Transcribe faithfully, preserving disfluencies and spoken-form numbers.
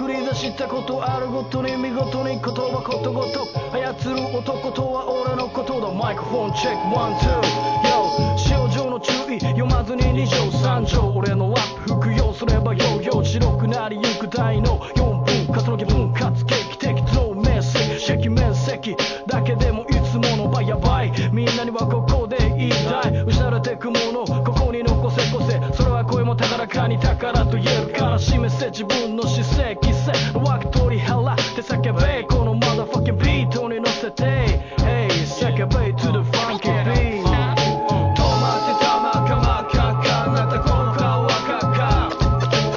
繰り出したことあるごとに見事に言葉ことごと操る男とは俺のことだ。マイクフォンチェックワンツー Yo 使用上の注意読まずにに条さん条俺のラップ服用すればヨーヨー白くなりゆく大のよんぶん割の気分割劇的頭面積赤面積だけでもいつもの倍やばい。みんなにはここで言いたい失われてくものここに残せこせそれは声も高らかに宝と言える悲しめせ自分の姿勢規制の枠取り払って叫べ